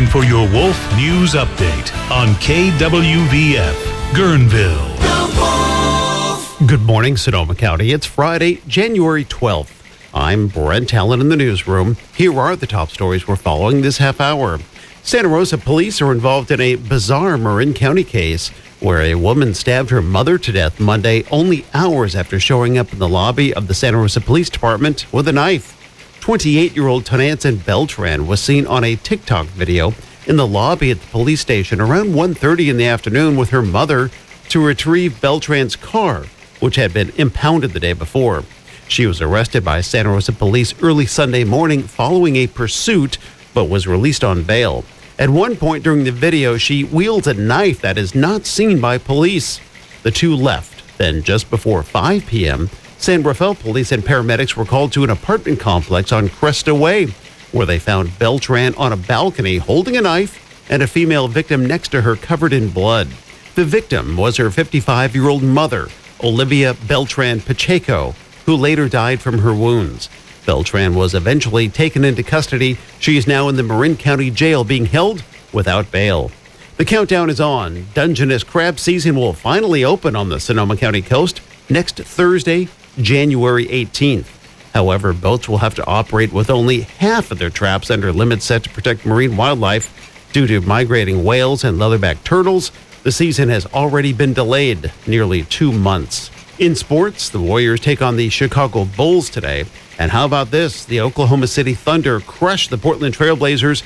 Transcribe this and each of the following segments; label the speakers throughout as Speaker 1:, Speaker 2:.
Speaker 1: for your Wolf News Update on KWVF, Guerneville.
Speaker 2: Good morning, Sonoma County. It's Friday, January 12th. I'm Brent Allen in the newsroom. Here are the top stories we're following this half hour. Santa Rosa police are involved in a bizarre Marin County case where a woman stabbed her mother to death Monday only hours after showing up in the lobby of the Santa Rosa Police Department with a knife. 28-year-old Tonantzin Beltran was seen on a TikTok video in the lobby at the police station around 1:30 in the afternoon with her mother to retrieve Beltran's car, which had been impounded the day before. She was arrested by Santa Rosa police early Sunday morning following a pursuit, but was released on bail. At one point during the video, she wields a knife that is not seen by police. The two left. Then just before 5 p.m., San Rafael police and paramedics were called to an apartment complex on Cresta Way, where they found Beltran on a balcony holding a knife and a female victim next to her covered in blood. The victim was her 55-year-old mother, Olivia Beltran Pacheco, who later died from her wounds. Beltran was eventually taken into custody. She is now in the Marin County Jail being held without bail. The countdown is on. Dungeness crab season will finally open on the Sonoma County coast next Thursday, January 18th. However, boats will have to operate with only half of their traps under limits set to protect marine wildlife. Due to migrating whales and leatherback turtles, the season has already been delayed nearly 2 months. In sports, the Warriors take on the Chicago Bulls today. And how about this? The Oklahoma City Thunder crushed the Portland Trailblazers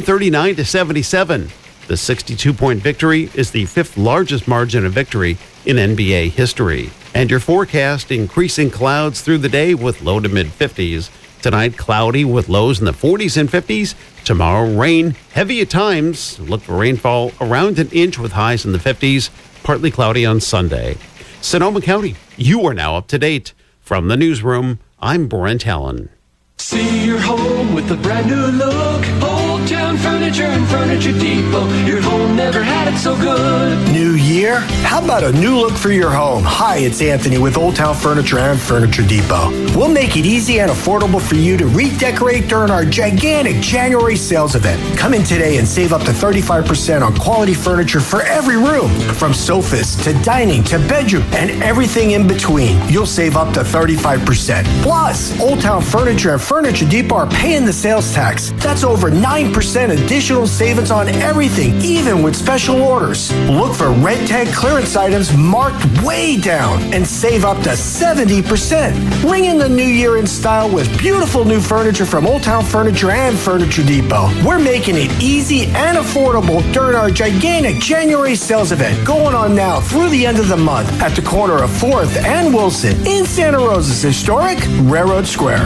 Speaker 2: 139-77. The 62-point victory is the fifth largest margin of victory in NBA history. And your forecast, increasing clouds through the day with low to mid-50s. Tonight, cloudy with lows in the 40s and 50s. Tomorrow, rain, heavy at times. Look for rainfall around an inch with highs in the 50s. Partly cloudy on Sunday. Sonoma County, you are now up to date. From the newsroom, I'm Brent Allen.
Speaker 3: See your home with a brand new look. Old Town Furniture and Furniture Depot. Your home never had it so good.
Speaker 4: New year? How about a new look for your home? Hi, it's Anthony with Old Town Furniture and Furniture Depot. We'll make it easy and affordable for you to redecorate during our gigantic January sales event. Come in today and save up to 35% on quality furniture for every room. From sofas to dining to bedroom and everything in between. You'll save up to 35%. Plus, Old Town Furniture and Furniture Depot are paying the sales tax. That's over 9% additional savings on everything, even with special orders. Look for red tag clearance items marked way down and save up to 70%. Ring in the new year in style with beautiful new furniture from Old Town Furniture and Furniture Depot. We're making it easy and affordable during our gigantic January sales event going on now through the end of the month at the corner of 4th and Wilson in Santa Rosa's historic Railroad Square.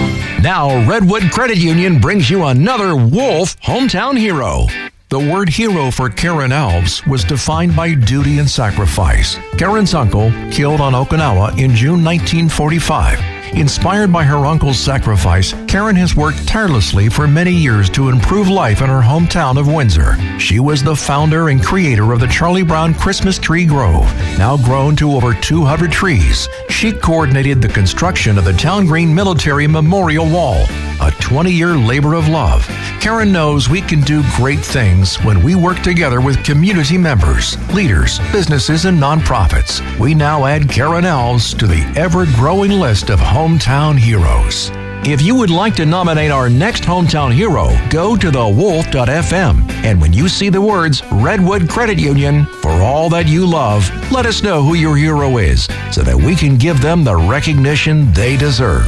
Speaker 5: Now, Redwood Credit Union brings you another Wolf Hometown Hero. The word hero for Karen Alves was defined by duty and sacrifice. Karen's uncle, killed on Okinawa in June 1945. Inspired by her uncle's sacrifice, Karen has worked tirelessly for many years to improve life in her hometown of Windsor. She was the founder and creator of the Charlie Brown Christmas Tree Grove, now grown to over 200 trees. She coordinated the construction of the Town Green Military Memorial Wall, a 20-year labor of love. Karen knows we can do great things when we work together with community members, leaders, businesses, and nonprofits. We now add Karen Alves to the ever-growing list of hometown heroes. If you would like to nominate our next hometown hero, go to thewolf.fm. And when you see the words Redwood Credit Union, for all that you love, let us know who your hero is so that we can give them the recognition they deserve.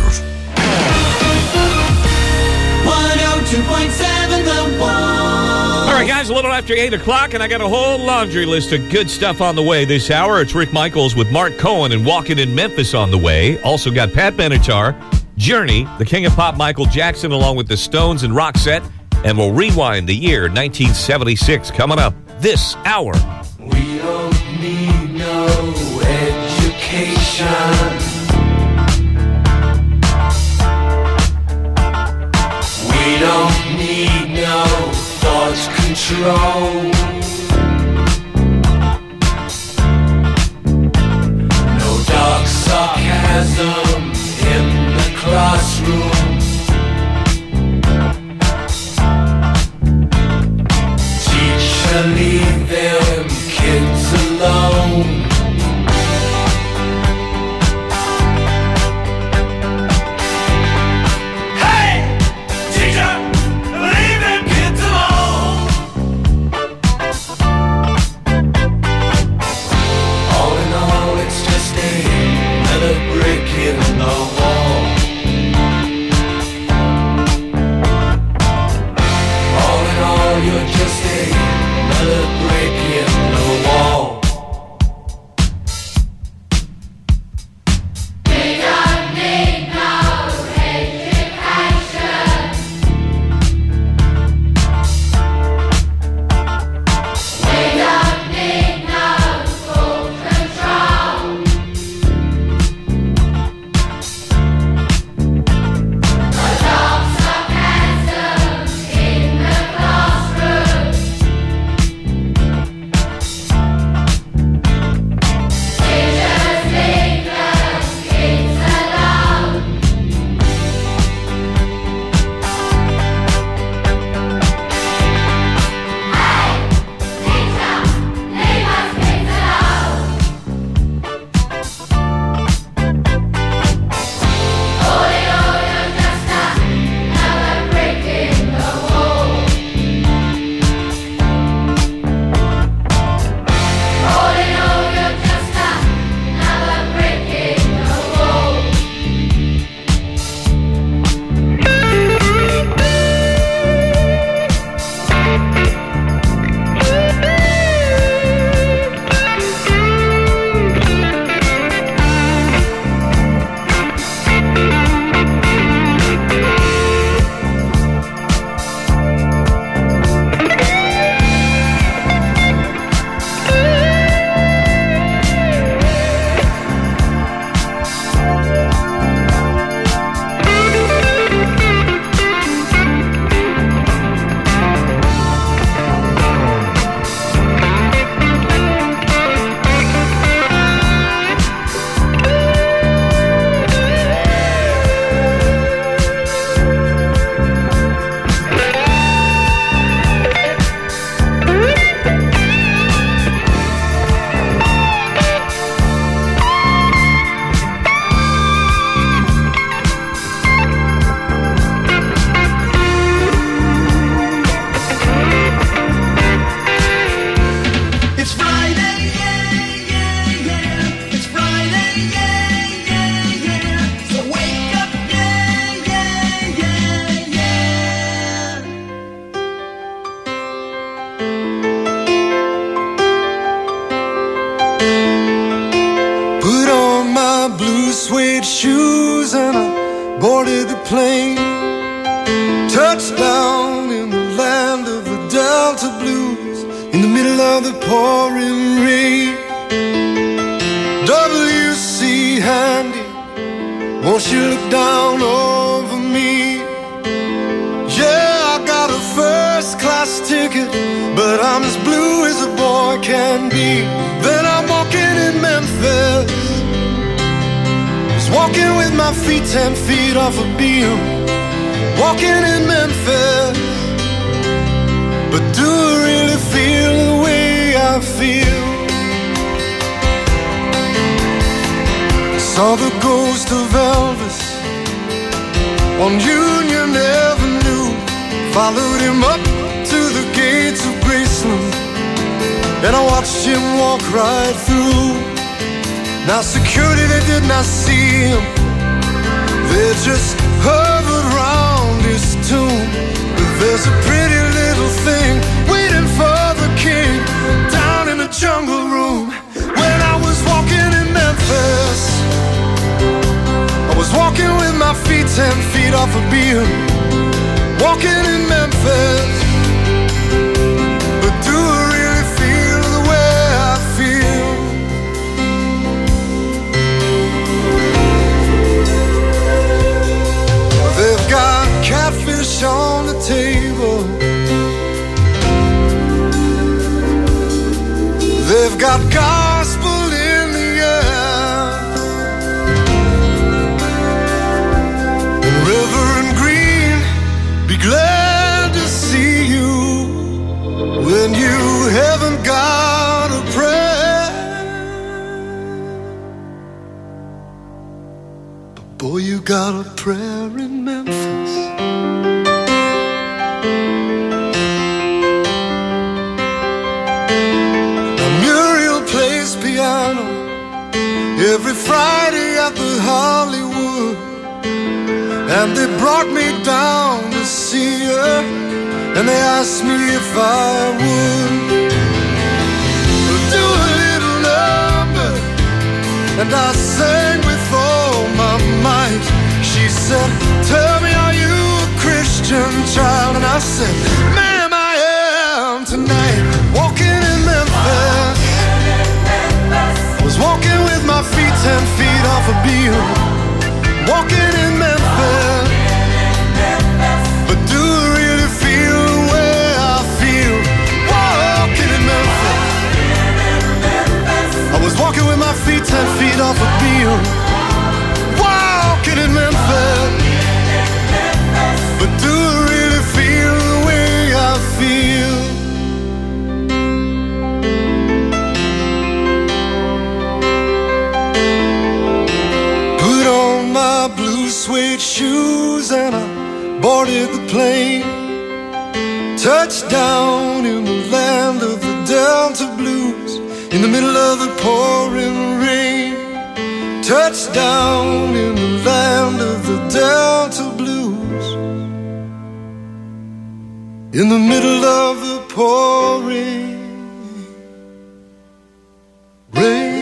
Speaker 3: 102.7 The Wolf.
Speaker 6: All right, guys, a little after 8 o'clock, and I got a whole laundry list of good stuff on the way this hour. It's Rick Michaels with Mark Cohen and Walking in Memphis on the way. Also got Pat Benatar, Journey, the King of Pop Michael Jackson, along with the Stones and Roxette. And we'll rewind the year 1976 coming up this hour.
Speaker 3: We don't need no education. We don't need no thought control. No dark sarcasm in the classroom. gonna leave them kids alone. Hey, teacher, leave them kids alone. All in all, it's just another brick in the wall. All in all, you're just another brick in the wall.
Speaker 7: We don't need no education. We don't need no school control. No dogs or handsome in the classroom. Teachers leave the kids alone. Hey, teacher, leave us kids alone. All in all, you're just another brick in the wall. All in all, you're just another brick in the wall.
Speaker 3: It's Friday, yeah, yeah, yeah. It's Friday, yeah, yeah, yeah. So wake up, yeah, yeah, yeah, yeah.
Speaker 8: Put on my blue suede shoes and I boarded the plane. Touchdown in the land of the Delta Blues, in the middle of the pouring rain. W.C. Handy, won't you look down over me? Yeah, I got a first class ticket, but I'm as blue as a boy can be. Then I'm walking in Memphis, just walking with my feet 10 feet off a beam. Walking in Memphis, but do I really feel the way I feel? Saw the ghost of Elvis on Union Avenue. Followed him up to the gates of Graceland, and I watched him walk right through. Now security, they did not see him, they just hovered round his tomb. But there's a pretty little thing waiting for the king down in the jungle room. When I was walking in Memphis, I was walking with my feet 10 feet off a beam. Walking in Memphis, but do I really feel the way I feel? They've got catfish on the table, they've got gospel in the air, and Reverend Green, be glad to see you when you haven't got a prayer. But boy, you got a prayer in Memphis. Now Muriel plays piano every Friday at the Hollywood, and they brought me down to see her, and they asked me if I would do a little number, and I sang with all my might. She said, tell me, are you a Christian child? And I said, ma'am, I am tonight. Walking in Memphis, was walking with my feet 10 feet off a beam. Walking in Memphis, but do I really feel the way I feel? Walking in Memphis, I was walking with my feet 10 feet off a beam. Walking in Memphis, but do I really feel the way I feel? Put on my blue suede shoes and I boarded the plane. Touchdown in the land of the Delta Blues, in the middle of the pouring rain. Touchdown in the land of the Delta Blues, in the middle of the pouring rain.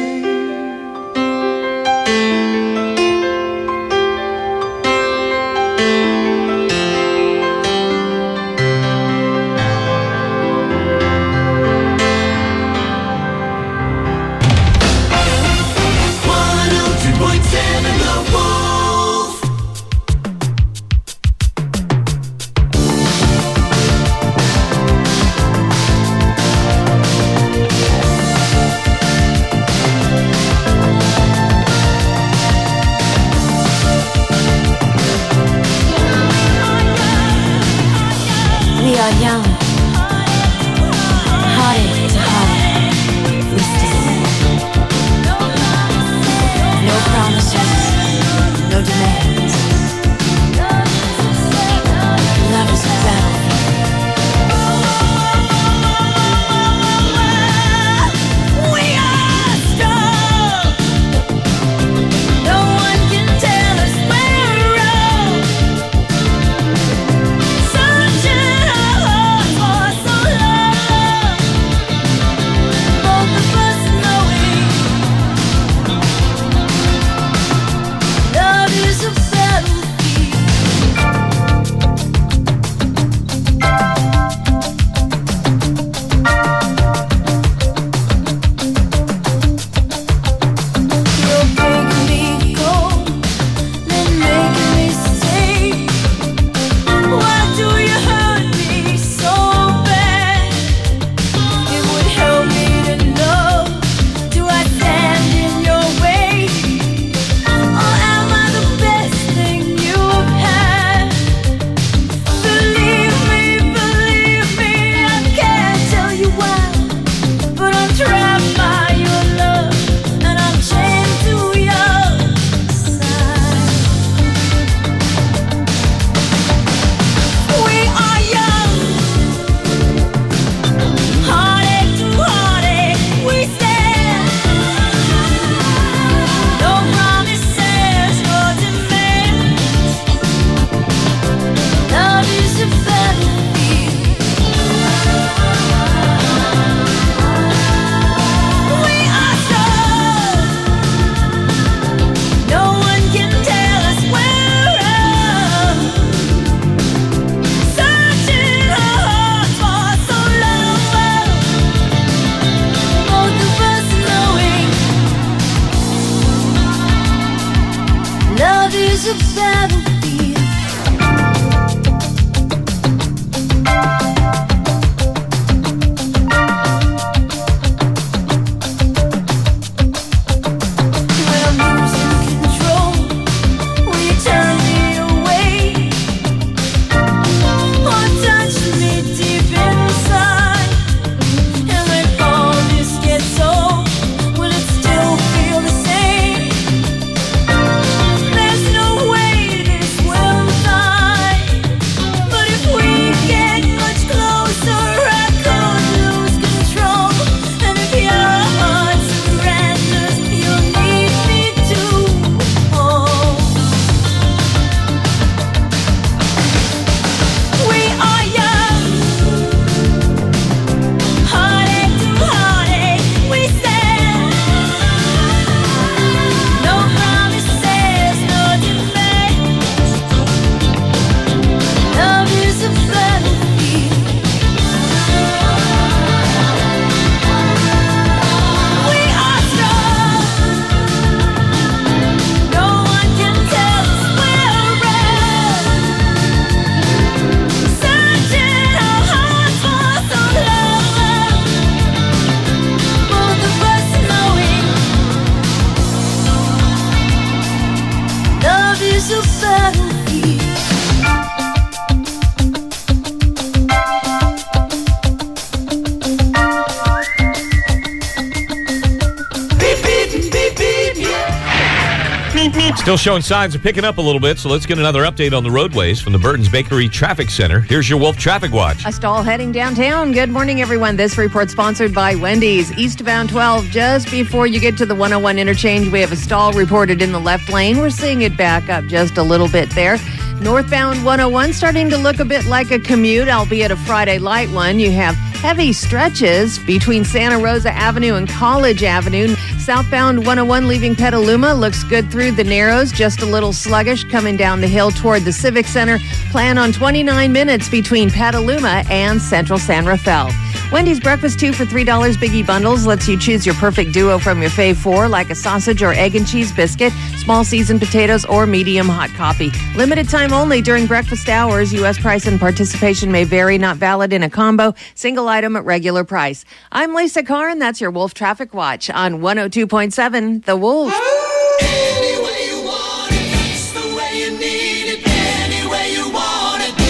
Speaker 6: Still showing signs of picking up a little bit, so let's get another update on the roadways from the Burton's Bakery Traffic Center. Here's your Wolf Traffic Watch.
Speaker 9: A stall heading downtown. Good morning, everyone. This report sponsored by Wendy's. Eastbound 12, just before you get to the 101 interchange, we have a stall reported in the left lane. We're seeing it back up just a little bit there. Northbound 101 starting to look a bit like a commute, albeit a Friday light one. You have heavy stretches between Santa Rosa Avenue and College Avenue. Southbound 101 leaving Petaluma looks good through the Narrows, just a little sluggish coming down the hill toward the Civic Center. Plan on 29 minutes between Petaluma and Central San Rafael. Wendy's Breakfast 2 for $3 Biggie Bundles lets you choose your perfect duo from your fave four, like a sausage or egg and cheese biscuit, small seasoned potatoes, or medium hot coffee. Limited time only during breakfast hours. U.S. price and participation may vary, not valid in a combo. Single item at regular price. I'm Lisa Carr, and that's your Wolf Traffic Watch on 102.7 The Wolf.
Speaker 3: Any way you want it, that's the way you need it. Any way you want it.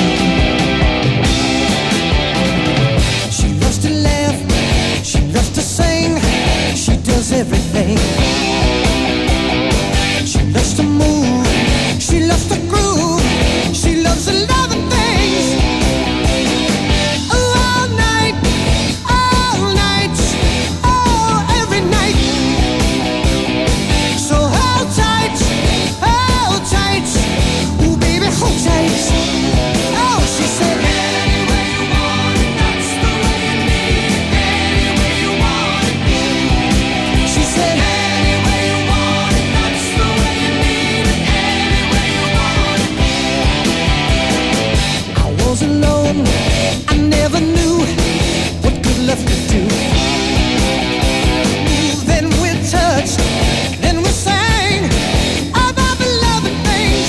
Speaker 8: She loves to laugh, she loves to sing, she does everything. She loves to move, she loves to groove, she loves a lot of things. Oh, all night, oh, every night. So hold tight, ooh baby, hold tight. Oh, she said, any way you want it, that's the way you need it. Any way you want it. She said, any way you want it, that's the way you need it. Any way you want it. I was alone, I never knew what good love could do. Then we touched, then we sang about the loving things.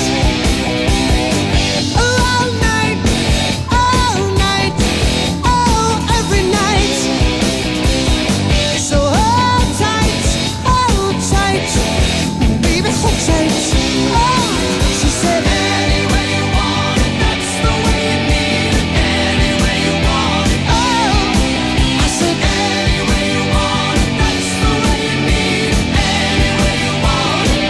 Speaker 8: All night, oh, every night. So hold tight, baby, hold tight. Oh, she said, any way you want it, that's the way you need it. Any way you want it. Oh, I said, any way you want it, that's the way you need it. Any way you want it.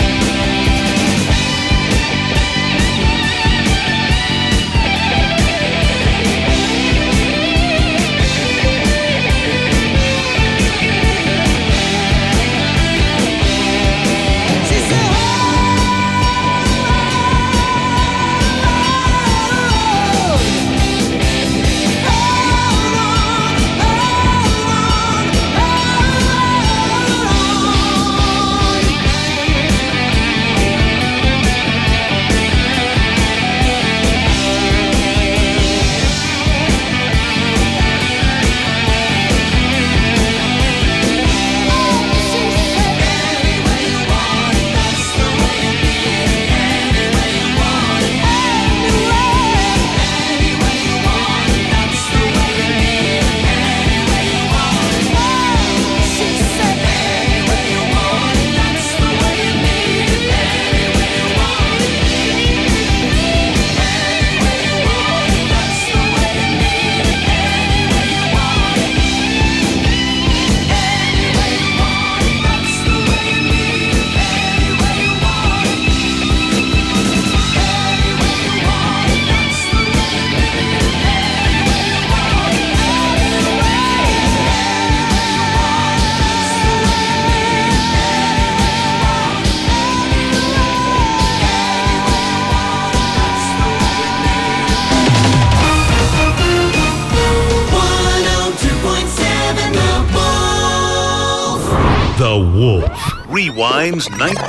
Speaker 8: She said,
Speaker 1: The Wolf rewinds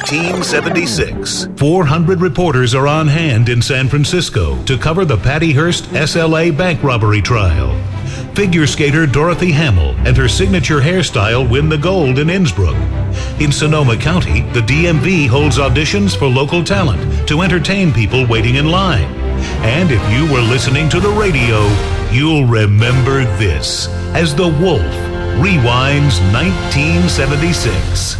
Speaker 1: 1976. 400 reporters are on hand in San Francisco to cover the Patty Hearst SLA bank robbery trial. Figure skater Dorothy Hamill and her signature hairstyle win the gold in Innsbruck. In Sonoma County, the DMV holds auditions for local talent to entertain people waiting in line. And if you were listening to the radio, you'll remember this as The Wolf rewinds 1976.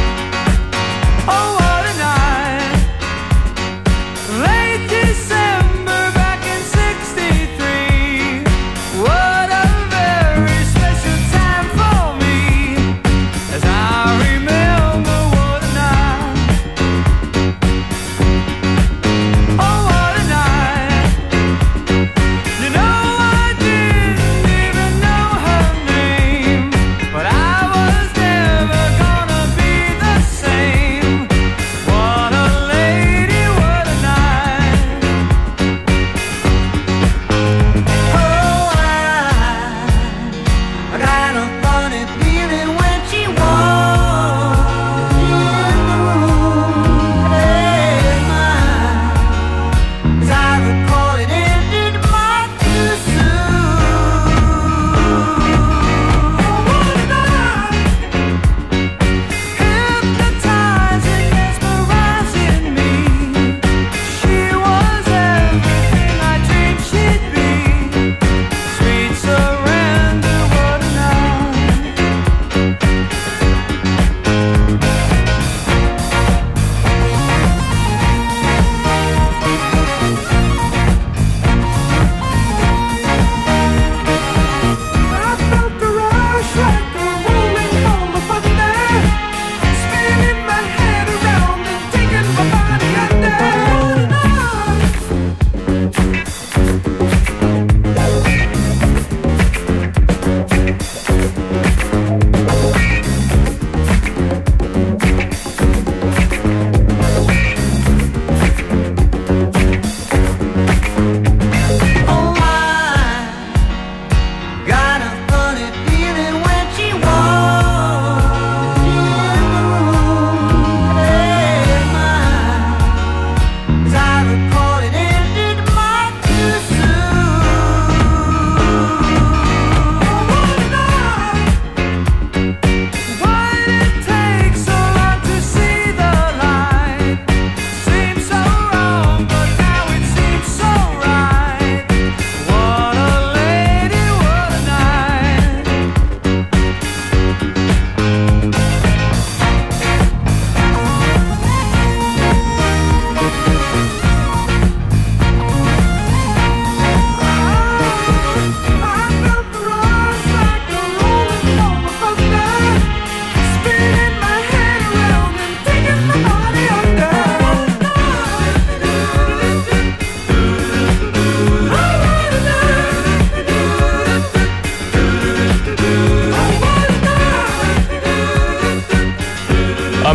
Speaker 3: Oh, what a night. Late December.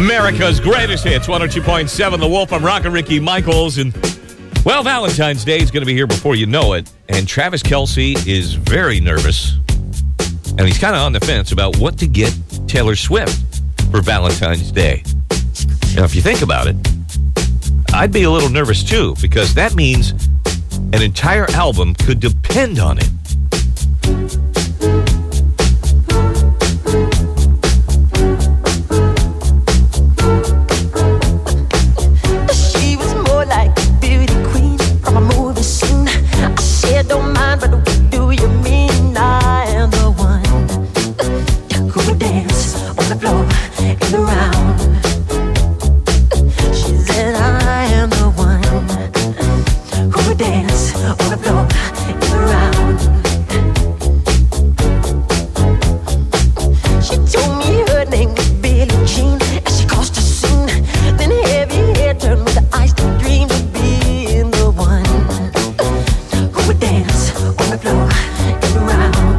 Speaker 6: America's greatest hits, 102.7 The Wolf. I'm Rockin' Ricky Michaels. And, well, Valentine's Day is going to be here before you know it. And Travis Kelce is very nervous. And he's kind of on the fence about what to get Taylor Swift for Valentine's Day. Now, if you think about it, I'd be a little nervous too, because that means an entire album could depend on it.
Speaker 10: She was more like a beauty queen from a movie scene. I said, don't mind, but what do you mean? I am the one who would dance on the floor in the round. She said, I am the one who would dance on the floor in the round. She told me her name was Billie Jean as she caused a scene. Then heavy hair turned with the eyes to dream of being the one who would dance on the floor and around.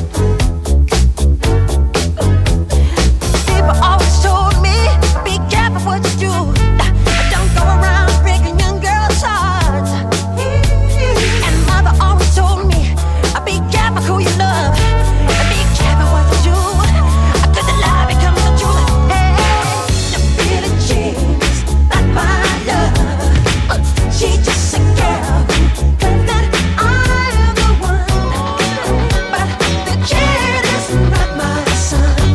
Speaker 10: People always told me, be careful what you do. Don't go around breaking young girls' hearts. And mother always told me, be careful who you love. Be careful what you do. Cause the lie becomes the truth. Hey, the Billie Jean's not my love. She's just a girl who claims that I am the one. But the kid is not my son.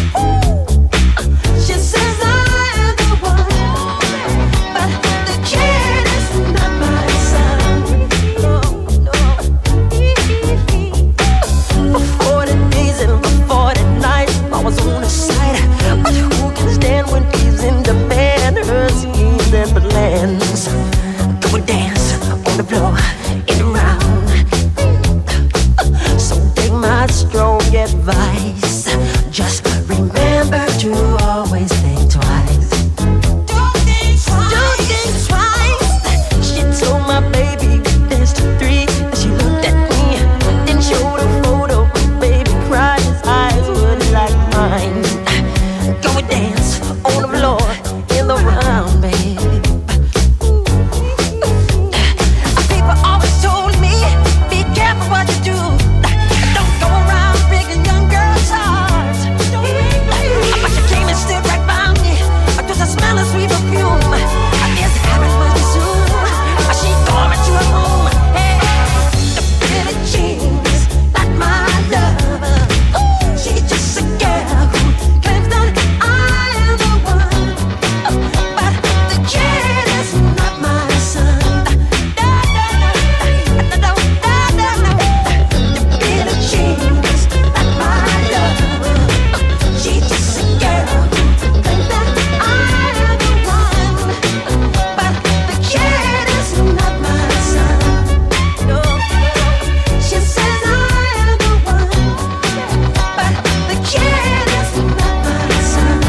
Speaker 10: She says I am the one. But the kid is not my son. For 40 days and for 40 nights, I was on his side. But who can stand when he's in demand? Her schemes and plans. Go and dance on the floor in a round. So take my strong advice. Just remember to always think twice. Do things twice. She told my baby dance to 3. And she looked at me, then showed a photo. Baby cried, his eyes were like mine. Go and dance on the floor in the round, baby. People always told me, be careful what you do. Don't go around breaking young girls' hearts. But you came and stood right by me. Just the smell of sweet perfume. This happens much too soon. She called me to her room. Hey, the Billie Jean's not my love. She's just a girl who claims that I am the one. But the kid is not my son. The Billie Jean's not my love. She's just a girl who claims that I am the one. But the kid is not my son. No, she says I am the one. But the kid is not my son.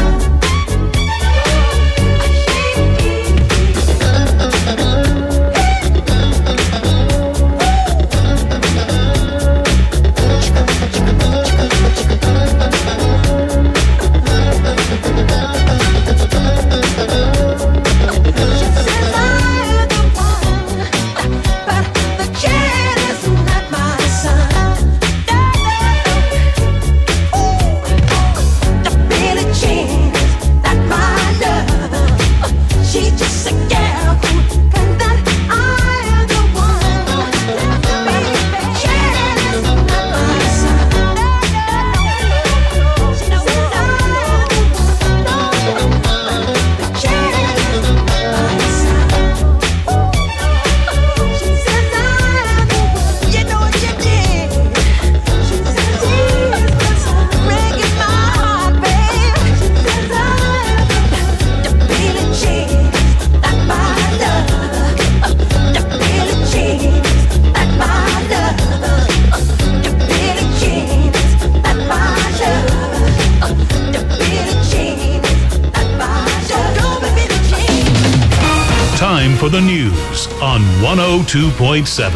Speaker 1: Time for the news on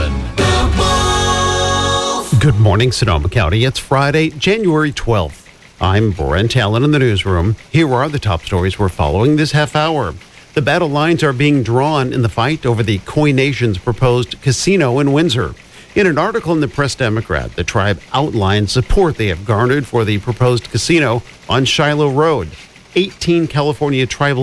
Speaker 1: 102.7.
Speaker 2: Good morning, Sonoma County. It's Friday, January 12th. I'm Brent Allen in the newsroom. Here are the top stories we're following this half hour. The battle lines are being drawn in the fight over the Khoi Nation's proposed casino in Windsor. In an article in the Press Democrat, the tribe outlined support they have garnered for the proposed casino on Shiloh Road. 18 California tribal